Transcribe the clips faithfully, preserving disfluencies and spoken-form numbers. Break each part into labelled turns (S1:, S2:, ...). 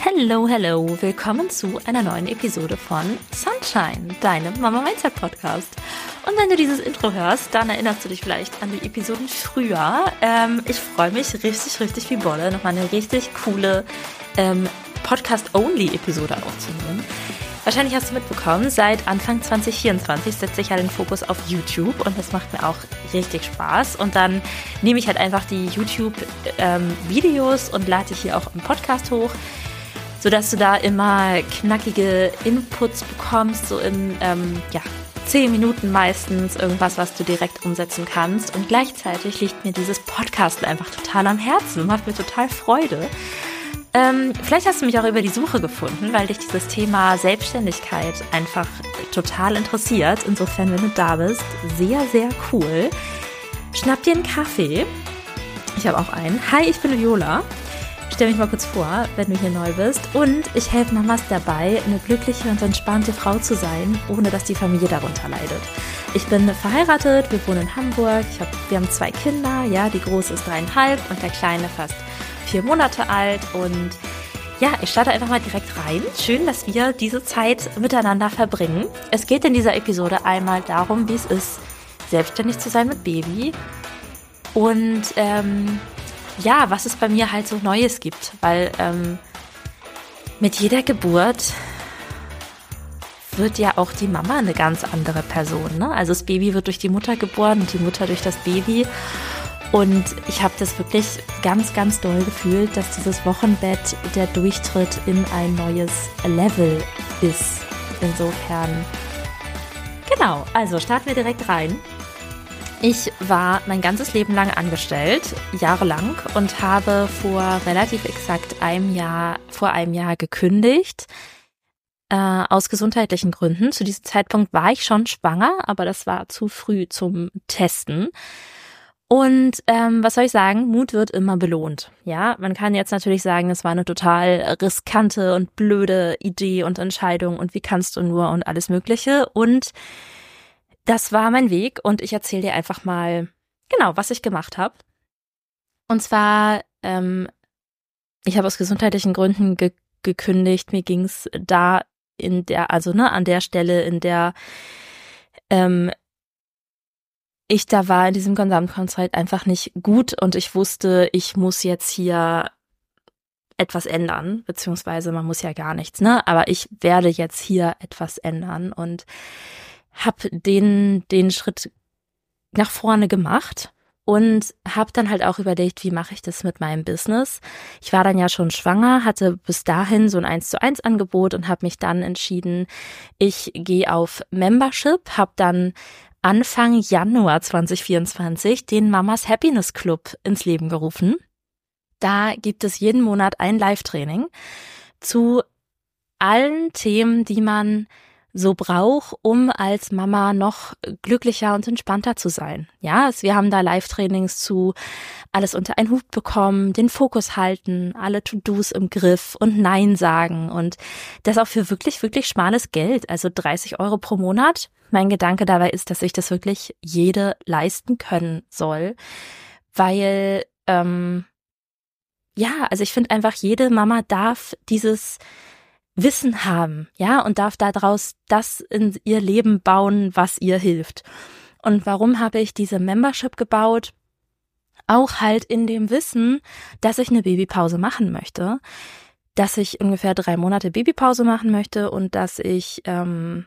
S1: Hello, hello, willkommen zu einer neuen Episode von Sunshine, deinem Mama Mindset Podcast. Und wenn du dieses Intro hörst, dann erinnerst du dich vielleicht an die Episoden früher. Ähm, ich freue mich richtig, richtig wie Bolle, nochmal eine richtig coole ähm, Podcast-Only-Episode aufzunehmen. Wahrscheinlich hast du mitbekommen, seit Anfang zwanzig vierundzwanzig setze ich ja den Fokus auf YouTube und das macht mir auch richtig Spaß. Und dann nehme ich halt einfach die YouTube-Videos ähm, und lade die hier auch im Podcast hoch, sodass du da immer knackige Inputs bekommst, so in ähm, ja, zehn Minuten meistens, irgendwas, was du direkt umsetzen kannst. Und gleichzeitig liegt mir dieses Podcast einfach total am Herzen und macht mir total Freude. Ähm, vielleicht hast du mich auch über die Suche gefunden, weil dich dieses Thema Selbstständigkeit einfach total interessiert. Insofern, wenn du da bist, sehr, sehr cool. Schnapp dir einen Kaffee. Ich habe auch einen. Hi, ich bin Viola. Stell mich mal kurz vor, wenn du hier neu bist. Und ich helfe Mamas dabei, eine glückliche und entspannte Frau zu sein, ohne dass die Familie darunter leidet. Ich bin verheiratet, wir wohnen in Hamburg. Ich hab, wir haben zwei Kinder. Ja, die große ist dreieinhalb und der kleine fast vier Monate alt. Und ja, ich starte einfach mal direkt rein. Schön, dass wir diese Zeit miteinander verbringen. Es geht in dieser Episode einmal darum, wie es ist, selbstständig zu sein mit Baby. Und ähm, ja, was es bei mir halt so Neues gibt. Weil ähm, mit jeder Geburt wird ja auch die Mama eine ganz andere Person, ne? Also das Baby wird durch die Mutter geboren und die Mutter durch das Baby. Und ich habe das wirklich ganz, ganz doll gefühlt, dass dieses Wochenbett der Durchtritt in ein neues Level ist. Insofern, genau, also starten wir direkt rein. Ich war mein ganzes Leben lang angestellt, jahrelang, und habe vor relativ exakt einem Jahr, vor einem Jahr gekündigt, äh, aus gesundheitlichen Gründen. Zu diesem Zeitpunkt war ich schon schwanger, aber das war zu früh zum Testen. Und ähm, was soll ich sagen, Mut wird immer belohnt. Ja, man kann jetzt natürlich sagen, es war eine total riskante und blöde Idee und Entscheidung und wie kannst du nur und alles Mögliche. Und das war mein Weg und ich erzähle dir einfach mal genau, was ich gemacht habe. Und zwar, ähm, ich habe aus gesundheitlichen Gründen ge- gekündigt. Mir ging es da in der, also ne, an der Stelle, in der ähm, ich da war in diesem Gesamtkonzept einfach nicht gut und ich wusste, ich muss jetzt hier etwas ändern, beziehungsweise man muss ja gar nichts, ne? Aber ich werde jetzt hier etwas ändern und habe den den Schritt nach vorne gemacht und habe dann halt auch überlegt, wie mache ich das mit meinem Business. Ich war dann ja schon schwanger, hatte bis dahin so ein eins zu eins Angebot und habe mich dann entschieden, ich gehe auf Membership, habe dann Anfang Januar zwanzig vierundzwanzig den Mamas Happiness Club ins Leben gerufen. Da gibt es jeden Monat ein Live-Training zu allen Themen, die man so braucht, um als Mama noch glücklicher und entspannter zu sein. Ja, wir haben da Live-Trainings zu alles unter einen Hut bekommen, den Fokus halten, alle To-Dos im Griff und Nein sagen und das auch für wirklich, wirklich schmales Geld, also dreißig Euro pro Monat. Mein Gedanke dabei ist, dass sich das wirklich jede leisten können soll, weil, ähm, ja, also ich finde einfach, jede Mama darf dieses Wissen haben, ja, und darf daraus das in ihr Leben bauen, was ihr hilft. Und warum habe ich diese Membership gebaut? Auch halt in dem Wissen, dass ich eine Babypause machen möchte, dass ich ungefähr drei Monate Babypause machen möchte und dass ich ähm,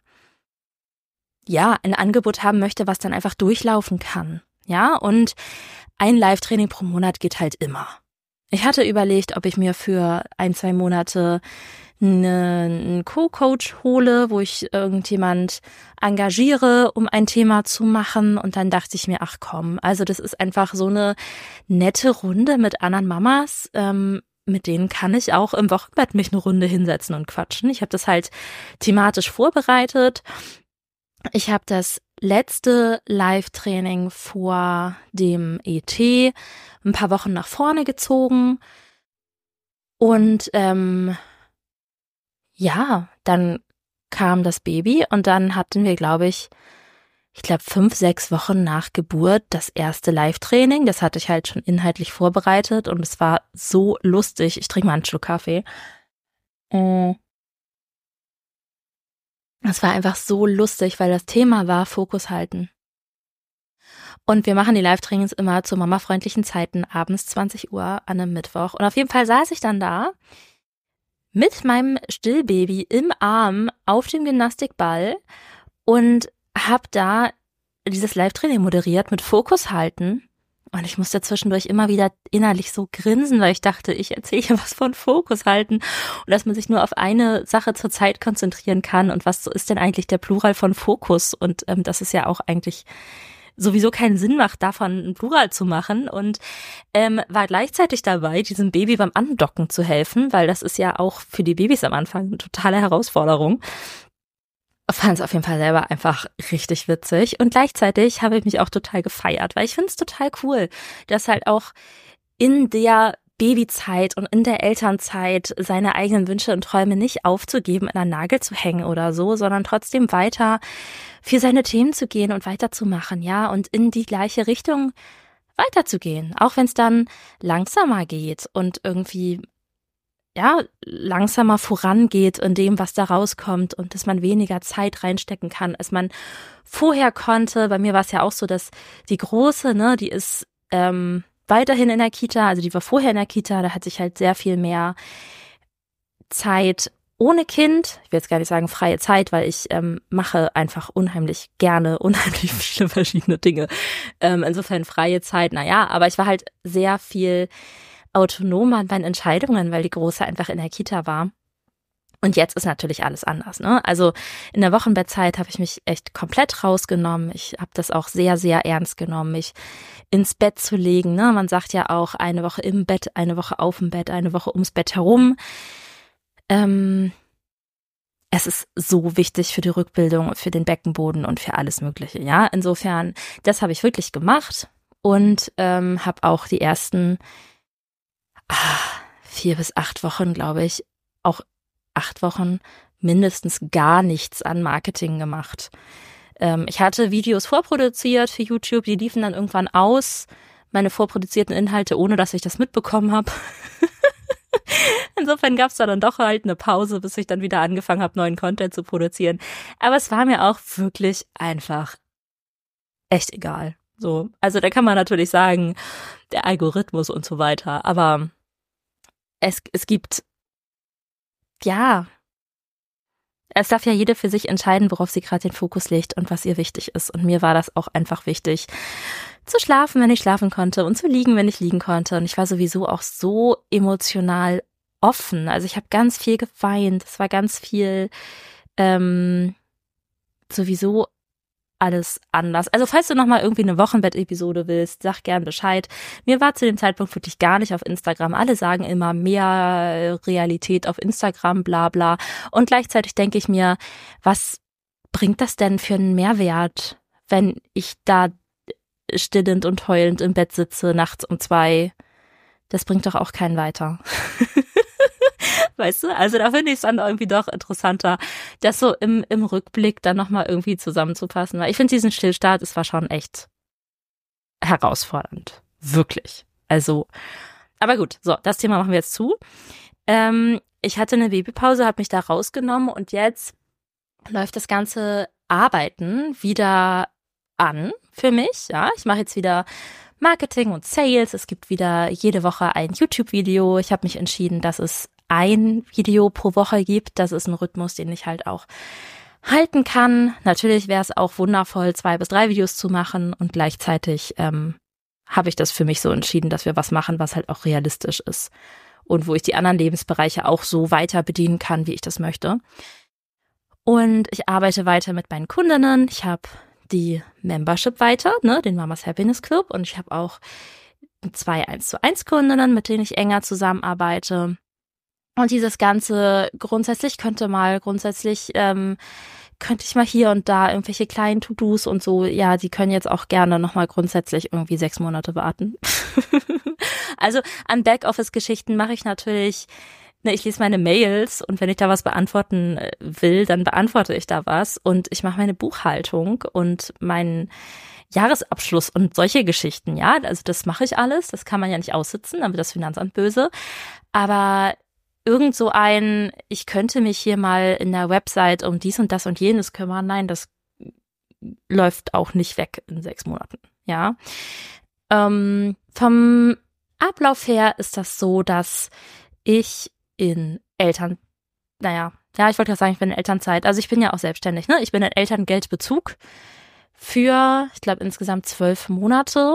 S1: ja ein Angebot haben möchte, was dann einfach durchlaufen kann, ja. Und ein Live-Training pro Monat geht halt immer. Ich hatte überlegt, ob ich mir für ein, zwei Monate einen Co-Coach hole, wo ich irgendjemand engagiere, um ein Thema zu machen. Und dann dachte ich mir, ach komm, also das ist einfach so eine nette Runde mit anderen Mamas. Ähm, mit denen kann ich auch im Wochenbett mich eine Runde hinsetzen und quatschen. Ich habe das halt thematisch vorbereitet. Ich habe das letzte Live-Training vor dem E T ein paar Wochen nach vorne gezogen. Und ähm, ja, dann kam das Baby und dann hatten wir, glaube ich, ich glaube fünf, sechs Wochen nach Geburt das erste Live-Training. Das hatte ich halt schon inhaltlich vorbereitet und es war so lustig. Ich trinke mal einen Schluck Kaffee. Oh. Es war einfach so lustig, weil das Thema war Fokus halten. Und wir machen die Live-Trainings immer zu mamafreundlichen Zeiten, abends zwanzig Uhr an einem Mittwoch. Und auf jeden Fall saß ich dann da mit meinem Stillbaby im Arm auf dem Gymnastikball und habe da dieses Live-Training moderiert mit Fokus halten. Und ich musste zwischendurch immer wieder innerlich so grinsen, weil ich dachte, ich erzähle hier was von Fokus halten und dass man sich nur auf eine Sache zur Zeit konzentrieren kann. Und was ist denn eigentlich der Plural von Fokus? Und ähm, das ist ja auch eigentlich sowieso keinen Sinn macht, davon ein Plural zu machen, und ähm, war gleichzeitig dabei, diesem Baby beim Andocken zu helfen, weil das ist ja auch für die Babys am Anfang eine totale Herausforderung. Fand es auf jeden Fall selber einfach richtig witzig, und gleichzeitig habe ich mich auch total gefeiert, weil ich finde es total cool, dass halt auch in der Babyzeit und in der Elternzeit seine eigenen Wünsche und Träume nicht aufzugeben, in einen Nagel zu hängen oder so, sondern trotzdem weiter für seine Themen zu gehen und weiterzumachen, ja, und in die gleiche Richtung weiterzugehen, auch wenn es dann langsamer geht und irgendwie, ja, langsamer vorangeht in dem, was da rauskommt, und dass man weniger Zeit reinstecken kann, als man vorher konnte. Bei mir war es ja auch so, dass die Große, ne, die ist ähm, weiterhin in der Kita, also die war vorher in der Kita, da hat sich halt sehr viel mehr Zeit ohne Kind, ich will jetzt gar nicht sagen freie Zeit, weil ich ähm, mache einfach unheimlich gerne unheimlich viele verschiedene Dinge. Ähm, insofern freie Zeit, naja, aber ich war halt sehr viel autonomer in meinen Entscheidungen, weil die Große einfach in der Kita war. Und jetzt ist natürlich alles anders, ne? Also in der Wochenbettzeit habe ich mich echt komplett rausgenommen. Ich habe das auch sehr, sehr ernst genommen, mich ins Bett zu legen, ne? Man sagt ja auch, eine Woche im Bett, eine Woche auf dem Bett, eine Woche ums Bett herum. Ähm, es ist so wichtig für die Rückbildung, für den Beckenboden und für alles Mögliche, ja? Insofern, das habe ich wirklich gemacht und ähm, habe auch die ersten ah, vier bis acht Wochen, glaube ich, auch acht Wochen mindestens gar nichts an Marketing gemacht. Ähm, ich hatte Videos vorproduziert für YouTube, die liefen dann irgendwann aus, meine vorproduzierten Inhalte, ohne dass ich das mitbekommen habe. Insofern gab es da dann doch halt eine Pause, bis ich dann wieder angefangen habe, neuen Content zu produzieren. Aber es war mir auch wirklich einfach echt egal. So, also da kann man natürlich sagen, der Algorithmus und so weiter, aber es, es gibt Ja, es darf ja jede für sich entscheiden, worauf sie gerade den Fokus legt und was ihr wichtig ist. Und mir war das auch einfach wichtig, zu schlafen, wenn ich schlafen konnte, und zu liegen, wenn ich liegen konnte. Und ich war sowieso auch so emotional offen. Also ich habe ganz viel geweint. Es war ganz viel ähm, sowieso alles anders. Also falls du nochmal irgendwie eine Wochenbett-Episode willst, sag gern Bescheid. Mir war zu dem Zeitpunkt wirklich gar nicht auf Instagram. Alle sagen immer mehr Realität auf Instagram, bla bla. Und gleichzeitig denke ich mir, was bringt das denn für einen Mehrwert, wenn ich da stillend und heulend im Bett sitze, nachts um zwei? Das bringt doch auch keinen weiter. Weißt du, also da finde ich es dann irgendwie doch interessanter, das so im, im Rückblick dann nochmal irgendwie zusammenzufassen. Weil ich finde, diesen Stillstart, es war schon echt herausfordernd. Wirklich. Also, aber gut, so, das Thema machen wir jetzt zu. Ähm, ich hatte eine Babypause, habe mich da rausgenommen, und jetzt läuft das ganze Arbeiten wieder an für mich. Ja, ich mache jetzt wieder Marketing und Sales. Es gibt wieder jede Woche ein YouTube-Video. Ich habe mich entschieden, dass es ein Video pro Woche gibt. Das ist ein Rhythmus, den ich halt auch halten kann. Natürlich wäre es auch wundervoll, zwei bis drei Videos zu machen, und gleichzeitig ähm, habe ich das für mich so entschieden, dass wir was machen, was halt auch realistisch ist und wo ich die anderen Lebensbereiche auch so weiter bedienen kann, wie ich das möchte. Und ich arbeite weiter mit meinen Kundinnen. Ich habe die Membership weiter, ne, den Mamas Happiness Club, und ich habe auch zwei eins zu eins Kundinnen, mit denen ich enger zusammenarbeite. Und dieses Ganze grundsätzlich könnte mal, grundsätzlich ähm, könnte ich mal hier und da irgendwelche kleinen To-Dos und so, ja, die können jetzt auch gerne nochmal grundsätzlich irgendwie sechs Monate warten. Also an Backoffice-Geschichten mache ich natürlich, ne, ich lese meine Mails, und wenn ich da was beantworten will, dann beantworte ich da was, und ich mache meine Buchhaltung und meinen Jahresabschluss und solche Geschichten, ja, also das mache ich alles, das kann man ja nicht aussitzen, dann wird das Finanzamt böse, aber irgend so ein, ich könnte mich hier mal in der Website um dies und das und jenes kümmern. Nein, das läuft auch nicht weg in sechs Monaten, ja. Ähm, vom Ablauf her ist das so, dass ich in Eltern, naja, ja, ich wollte gerade sagen, ich bin in Elternzeit, also ich bin ja auch selbstständig, ne? Ich bin in Elterngeldbezug für, ich glaube, insgesamt zwölf Monate.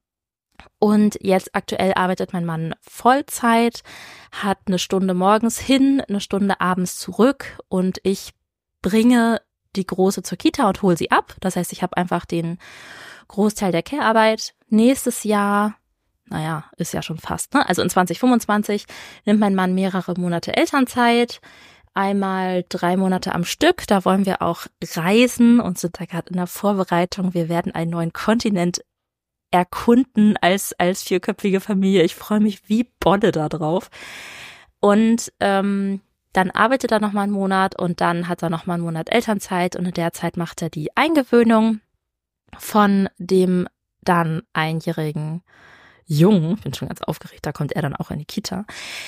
S1: Und jetzt aktuell arbeitet mein Mann Vollzeit, hat eine Stunde morgens hin, eine Stunde abends zurück und ich bringe die Große zur Kita und hole sie ab. Das heißt, ich habe einfach den Großteil der Care-Arbeit. Nächstes Jahr, naja, ist ja schon fast, ne? Also in zwanzig fünfundzwanzig nimmt mein Mann mehrere Monate Elternzeit, einmal drei Monate am Stück. Da wollen wir auch reisen und sind da gerade in der Vorbereitung. Wir werden einen neuen Kontinent erkunden als als vierköpfige Familie. Ich freue mich wie Bolle da drauf. Und ähm, dann arbeitet er noch mal einen Monat und dann hat er noch mal einen Monat Elternzeit und in der Zeit macht er die Eingewöhnung von dem dann einjährigen Jungen. Ich bin schon ganz aufgeregt, da kommt er dann auch in die Kita.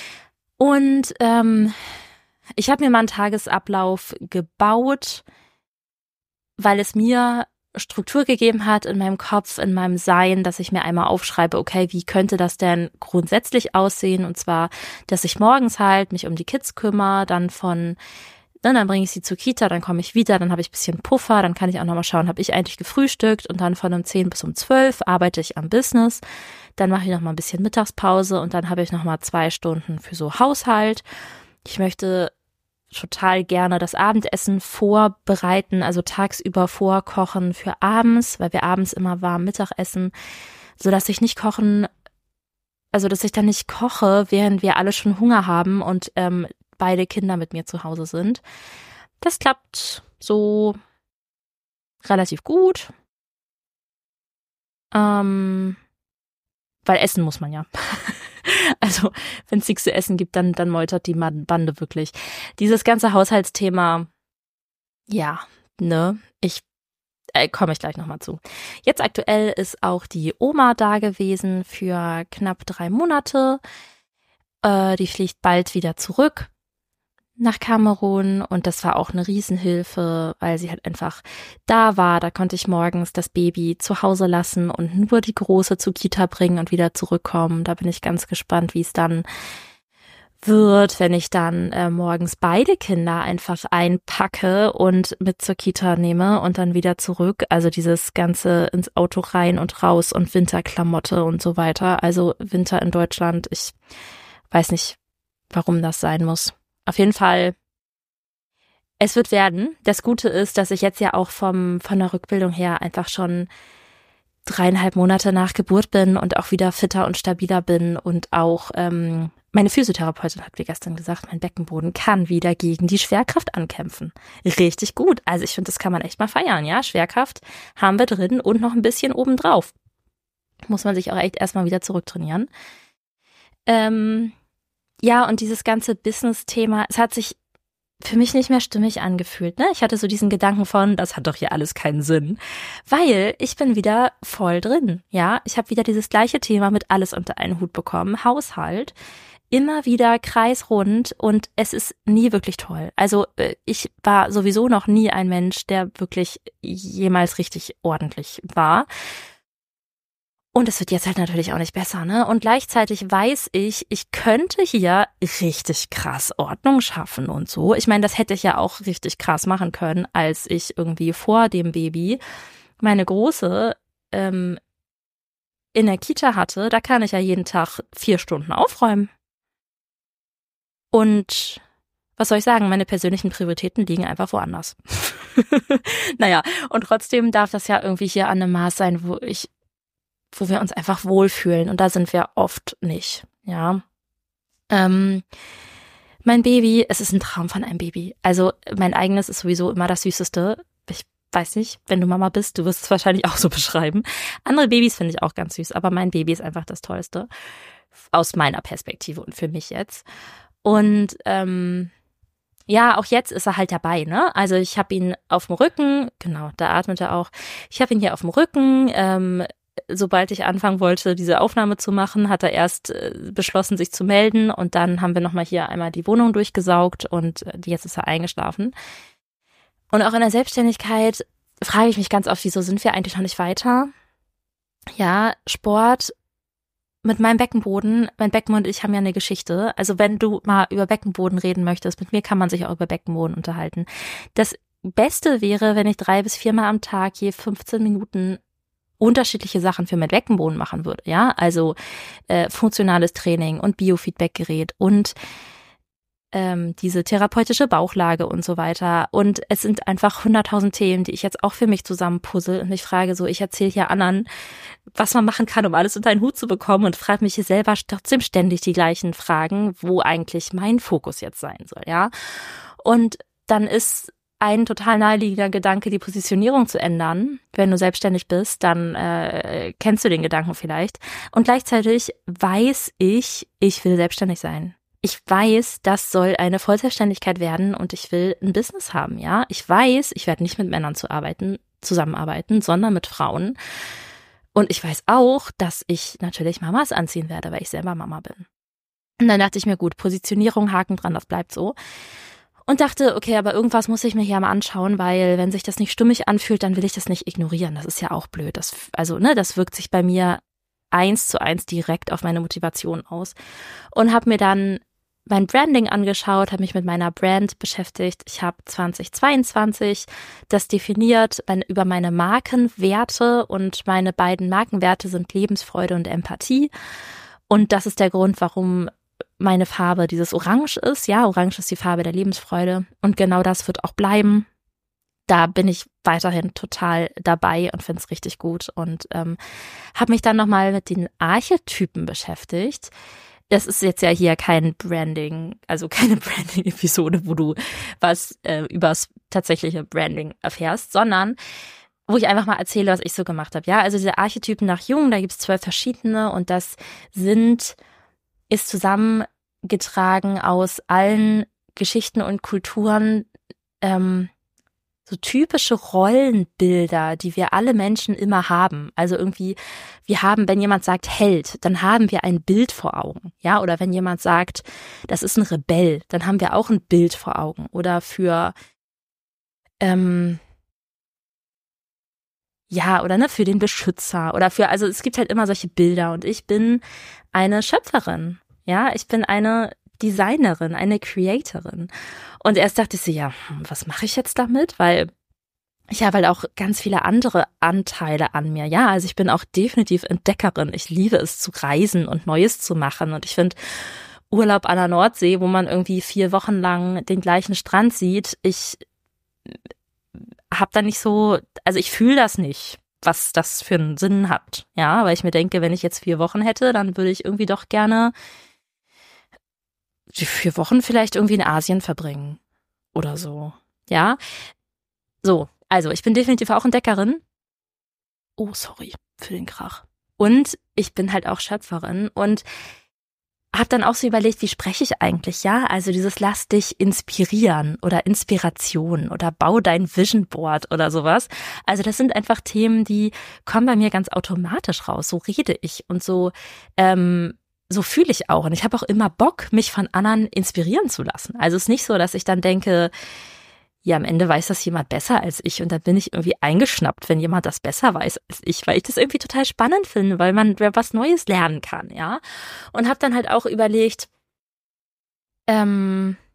S1: Und ähm, ich habe mir mal einen Tagesablauf gebaut, weil es mir Struktur gegeben hat in meinem Kopf, in meinem Sein, dass ich mir einmal aufschreibe, okay, wie könnte das denn grundsätzlich aussehen? Und zwar, dass ich morgens halt mich um die Kids kümmere, dann von, dann, dann bringe ich sie zur Kita, dann komme ich wieder, dann habe ich ein bisschen Puffer, dann kann ich auch nochmal schauen, habe ich eigentlich gefrühstückt und dann von um zehn bis um zwölf arbeite ich am Business, dann mache ich nochmal ein bisschen Mittagspause und dann habe ich nochmal zwei Stunden für so Haushalt. Ich möchte total gerne das Abendessen vorbereiten, also tagsüber vorkochen für abends, weil wir abends immer warm Mittag essen, sodass ich nicht kochen, also dass ich dann nicht koche, während wir alle schon Hunger haben und ähm, beide Kinder mit mir zu Hause sind. Das klappt so relativ gut, ähm, weil essen muss man ja. Also, wenn es nichts zu essen gibt, dann, dann meutert die Bande wirklich. Dieses ganze Haushaltsthema, ja, ne, ich, äh, komme ich gleich nochmal zu. Jetzt aktuell ist auch die Oma da gewesen für knapp drei Monate. Äh, die fliegt bald wieder zurück nach Kamerun und das war auch eine Riesenhilfe, weil sie halt einfach da war. Da konnte ich morgens das Baby zu Hause lassen und nur die Große zur Kita bringen und wieder zurückkommen. Da bin ich ganz gespannt, wie es dann wird, wenn ich dann äh, morgens beide Kinder einfach einpacke und mit zur Kita nehme und dann wieder zurück. Also dieses Ganze ins Auto rein und raus und Winterklamotte und so weiter. Also Winter in Deutschland, ich weiß nicht, warum das sein muss. Auf jeden Fall, es wird werden. Das Gute ist, dass ich jetzt ja auch vom von der Rückbildung her einfach schon dreieinhalb Monate nach Geburt bin und auch wieder fitter und stabiler bin und auch ähm, meine Physiotherapeutin hat mir gestern gesagt, mein Beckenboden kann wieder gegen die Schwerkraft ankämpfen. Richtig gut. Also ich finde, das kann man echt mal feiern, ja. Schwerkraft haben wir drin und noch ein bisschen obendrauf. Muss man sich auch echt erstmal wieder zurücktrainieren. Ähm, Ja, und dieses ganze Business-Thema, es hat sich für mich nicht mehr stimmig angefühlt, ne? Ich hatte so diesen Gedanken von, das hat doch hier alles keinen Sinn, weil ich bin wieder voll drin, ja? Ich habe wieder dieses gleiche Thema mit alles unter einen Hut bekommen, Haushalt, immer wieder kreisrund und es ist nie wirklich toll. Also ich war sowieso noch nie ein Mensch, der wirklich jemals richtig ordentlich war. Und es wird jetzt halt natürlich auch nicht besser, ne? Und gleichzeitig weiß ich, ich könnte hier richtig krass Ordnung schaffen und so. Ich meine, das hätte ich ja auch richtig krass machen können, als ich irgendwie vor dem Baby meine Große ähm, in der Kita hatte. Da kann ich ja jeden Tag vier Stunden aufräumen. Und was soll ich sagen, meine persönlichen Prioritäten liegen einfach woanders. Naja, und trotzdem darf das ja irgendwie hier an einem Maß sein, wo ich wo wir uns einfach wohlfühlen und da sind wir oft nicht, ja. Ähm, mein Baby, es ist ein Traum von einem Baby. Also mein eigenes ist sowieso immer das Süßeste. Ich weiß nicht, wenn du Mama bist, du wirst es wahrscheinlich auch so beschreiben. Andere Babys finde ich auch ganz süß, aber mein Baby ist einfach das Tollste. Aus meiner Perspektive und für mich jetzt. Und ähm, ja, auch jetzt ist er halt dabei, ne? Also ich habe ihn auf dem Rücken, genau, da atmet er auch. Ich habe ihn hier auf dem Rücken, ähm, sobald ich anfangen wollte, diese Aufnahme zu machen, hat er erst äh, beschlossen, sich zu melden und dann haben wir nochmal hier einmal die Wohnung durchgesaugt und äh, jetzt ist er eingeschlafen. Und auch in der Selbstständigkeit frage ich mich ganz oft, wieso sind wir eigentlich noch nicht weiter? Ja, Sport mit meinem Beckenboden, mein Beckenboden und ich haben ja eine Geschichte. Also wenn du mal über Beckenboden reden möchtest, mit mir kann man sich auch über Beckenboden unterhalten. Das Beste wäre, wenn ich drei bis viermal am Tag je fünfzehn Minuten unterschiedliche Sachen für meinen Beckenboden machen würde. Ja, also äh, funktionales Training und Biofeedback-Gerät und ähm, diese therapeutische Bauchlage und so weiter. Und es sind einfach hunderttausend Themen, die ich jetzt auch für mich zusammenpuzzle und mich frage so, ich erzähle hier anderen, was man machen kann, um alles unter einen Hut zu bekommen und frage mich hier selber trotzdem ständig die gleichen Fragen, wo eigentlich mein Fokus jetzt sein soll, ja. Und dann ist ein total naheliegender Gedanke, die Positionierung zu ändern. Wenn du selbstständig bist, dann äh, kennst du den Gedanken vielleicht. Und gleichzeitig weiß ich, ich will selbstständig sein. Ich weiß, das soll eine Vollselbstständigkeit werden und ich will ein Business haben, ja. Ich weiß, ich werde nicht mit Männern zu arbeiten, zusammenarbeiten, sondern mit Frauen. Und ich weiß auch, dass ich natürlich Mamas anziehen werde, weil ich selber Mama bin. Und dann dachte ich mir, gut, Positionierung, Haken dran, das bleibt so. Und dachte, okay, aber irgendwas muss ich mir hier mal anschauen, weil wenn sich das nicht stimmig anfühlt, dann will ich das nicht ignorieren. Das ist ja auch blöd. Das, also, ne, das wirkt sich bei mir eins zu eins direkt auf meine Motivation aus. Und habe mir dann mein Branding angeschaut, habe mich mit meiner Brand beschäftigt. Ich habe zweitausendzweiundzwanzig das definiert meine, über meine Markenwerte und meine beiden Markenwerte sind Lebensfreude und Empathie. Und das ist der Grund, warum meine Farbe dieses Orange ist. Ja, Orange ist die Farbe der Lebensfreude und genau das wird auch bleiben. Da bin ich weiterhin total dabei und finde es richtig gut und ähm, habe mich dann nochmal mit den Archetypen beschäftigt. Das ist jetzt ja hier kein Branding, also keine Branding-Episode, wo du was äh, übers tatsächliche Branding erfährst, sondern wo ich einfach mal erzähle, was ich so gemacht habe. Ja, also diese Archetypen nach Jung, da gibt es zwölf verschiedene und das sind, ist zusammengetragen aus allen Geschichten und Kulturen, ähm, so typische Rollenbilder, die wir alle Menschen immer haben. Also irgendwie, wir haben, wenn jemand sagt Held, dann haben wir ein Bild vor Augen. Ja, oder wenn jemand sagt, das ist ein Rebell, dann haben wir auch ein Bild vor Augen. Oder für, ähm, ja, oder ne, für den Beschützer oder für, also es gibt halt immer solche Bilder und ich bin eine Schöpferin. Ja, ich bin eine Designerin, eine Creatorin. Und erst dachte ich so, ja, was mache ich jetzt damit? Weil ich habe halt auch ganz viele andere Anteile an mir. Ja, also ich bin auch definitiv Entdeckerin. Ich liebe es zu reisen und Neues zu machen. Und ich finde Urlaub an der Nordsee, wo man irgendwie vier Wochen lang den gleichen Strand sieht, ich habe da nicht so, also ich fühle das nicht, was das für einen Sinn hat. Ja, weil ich mir denke, wenn ich jetzt vier Wochen hätte, dann würde ich irgendwie doch gerne die vier Wochen vielleicht irgendwie in Asien verbringen oder so. Ja, so, also ich bin definitiv auch Entdeckerin. Oh, sorry für den Krach. Und ich bin halt auch Schöpferin und habe dann auch so überlegt, wie spreche ich eigentlich, ja? Also dieses lass dich inspirieren oder Inspiration oder bau dein Vision Board oder sowas. Also das sind einfach Themen, die kommen bei mir ganz automatisch raus. So rede ich und so ähm, so fühle ich auch. Und ich habe auch immer Bock, mich von anderen inspirieren zu lassen. Also es ist nicht so, dass ich dann denke, ja, am Ende weiß das jemand besser als ich und dann bin ich irgendwie eingeschnappt, wenn jemand das besser weiß als ich, weil ich das irgendwie total spannend finde, weil man was Neues lernen kann, ja. Und habe dann halt auch überlegt, ähm,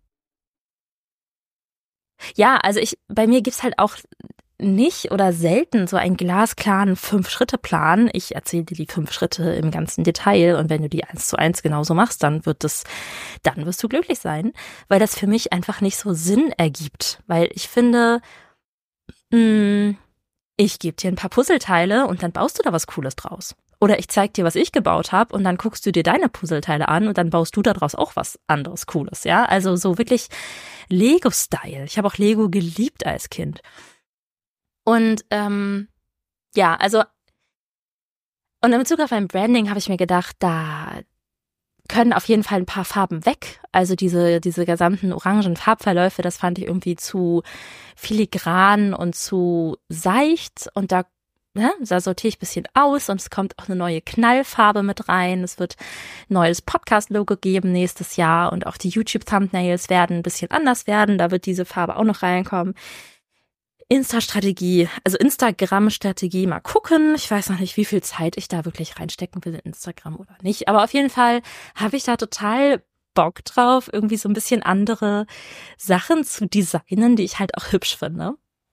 S1: ja, also ich, bei mir gibt's halt auch nicht oder selten so einen glasklaren Fünf-Schritte-Plan. Ich erzähle dir die fünf Schritte im ganzen Detail und wenn du die eins zu eins genauso machst, dann wird das, dann wirst du glücklich sein, weil das für mich einfach nicht so Sinn ergibt, weil ich finde, mh, ich gebe dir ein paar Puzzleteile und dann baust du da was Cooles draus. Oder ich zeig dir, was ich gebaut habe und dann guckst du dir deine Puzzleteile an und dann baust du daraus auch was anderes Cooles, ja? Also so wirklich Lego-Style. Ich habe auch Lego geliebt als Kind. Und ähm, ja, also und in Bezug auf mein Branding habe ich mir gedacht, da können auf jeden Fall ein paar Farben weg. Also diese diese gesamten orangen Farbverläufe, das fand ich irgendwie zu filigran und zu seicht. Und da ja, da sortiere ich ein bisschen aus und es kommt auch eine neue Knallfarbe mit rein. Es wird ein neues Podcast-Logo geben nächstes Jahr und auch die YouTube-Thumbnails werden ein bisschen anders werden. Da wird diese Farbe auch noch reinkommen. Insta-Strategie, also Instagram-Strategie, mal gucken. Ich weiß noch nicht, wie viel Zeit ich da wirklich reinstecken will in Instagram oder nicht. Aber auf jeden Fall habe ich da total Bock drauf, irgendwie so ein bisschen andere Sachen zu designen, die ich halt auch hübsch finde.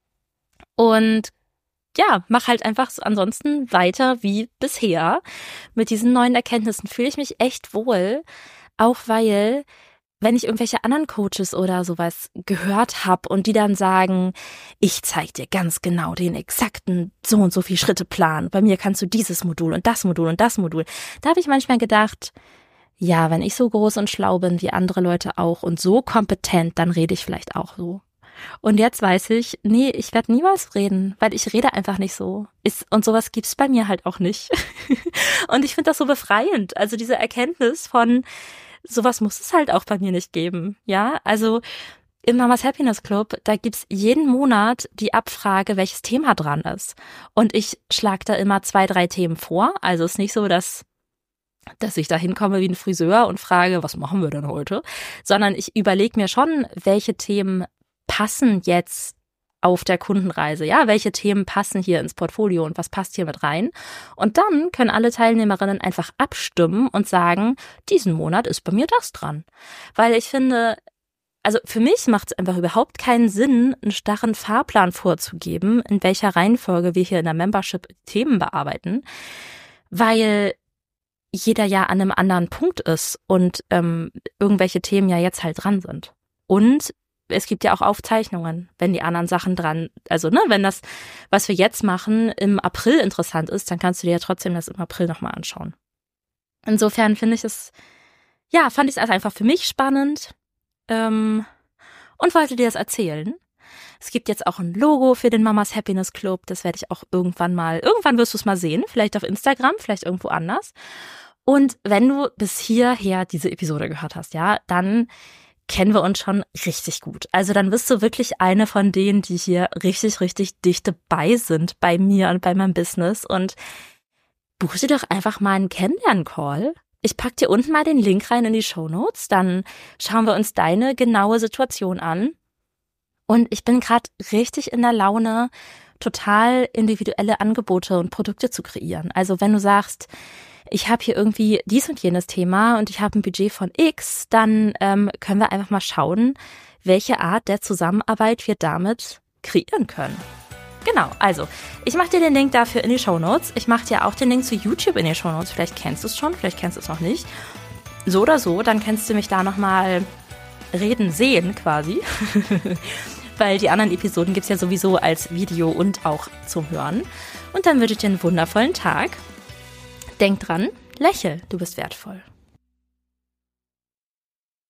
S1: Und ja, mach halt einfach so ansonsten weiter wie bisher. Mit diesen neuen Erkenntnissen fühle ich mich echt wohl, auch weil, wenn ich irgendwelche anderen Coaches oder sowas gehört habe und die dann sagen, ich zeig dir ganz genau den exakten so und so viel Schritteplan, bei mir kannst du dieses Modul und das Modul und das Modul. Da habe ich manchmal gedacht, ja, wenn ich so groß und schlau bin wie andere Leute auch und so kompetent, dann rede ich vielleicht auch so. Und jetzt weiß ich, nee, ich werde niemals reden, weil ich rede einfach nicht so. Ist, und sowas gibt's bei mir halt auch nicht. Und ich finde das so befreiend. Also diese Erkenntnis von, sowas muss es halt auch bei mir nicht geben. Ja, also im Mamas Happiness Club, da gibt's jeden Monat die Abfrage, welches Thema dran ist. Und ich schlage da immer zwei, drei Themen vor. Also es ist nicht so, dass dass ich da hinkomme wie ein Friseur und frage, was machen wir denn heute? Sondern ich überlege mir schon, welche Themen passen jetzt auf der Kundenreise, ja, welche Themen passen hier ins Portfolio und was passt hier mit rein? Und dann können alle Teilnehmerinnen einfach abstimmen und sagen, diesen Monat ist bei mir das dran. Weil ich finde, also für mich macht es einfach überhaupt keinen Sinn, einen starren Fahrplan vorzugeben, in welcher Reihenfolge wir hier in der Membership Themen bearbeiten, weil jeder ja an einem anderen Punkt ist und ähm, irgendwelche Themen ja jetzt halt dran sind. Und es gibt ja auch Aufzeichnungen, wenn die anderen Sachen dran, also ne, wenn das, was wir jetzt machen, im April interessant ist, dann kannst du dir ja trotzdem das im April nochmal anschauen. Insofern finde ich es, ja, fand ich es also einfach für mich spannend ähm, und wollte dir das erzählen. Es gibt jetzt auch ein Logo für den Mamas Happiness Club, das werde ich auch irgendwann mal, irgendwann wirst du es mal sehen, vielleicht auf Instagram, vielleicht irgendwo anders. Und wenn du bis hierher diese Episode gehört hast, ja, dann kennen wir uns schon richtig gut. Also dann bist du wirklich eine von denen, die hier richtig, richtig dicht dabei sind bei mir und bei meinem Business. Und buch dir doch einfach mal einen Kennenlern-Call. Ich pack dir unten mal den Link rein in die Shownotes, dann schauen wir uns deine genaue Situation an. Und ich bin gerade richtig in der Laune, total individuelle Angebote und Produkte zu kreieren. Also wenn du sagst, ich habe hier irgendwie dies und jenes Thema und ich habe ein Budget von X, dann ähm, können wir einfach mal schauen, welche Art der Zusammenarbeit wir damit kreieren können. Genau, also ich mache dir den Link dafür in die Shownotes. Ich mache dir auch den Link zu YouTube in die Shownotes. Vielleicht kennst du es schon, vielleicht kennst du es noch nicht. So oder so, dann kannst du mich da nochmal reden sehen quasi. Weil die anderen Episoden gibt es ja sowieso als Video und auch zum Hören. Und dann wünsche ich dir einen wundervollen Tag. Denk dran, lächel, du bist wertvoll.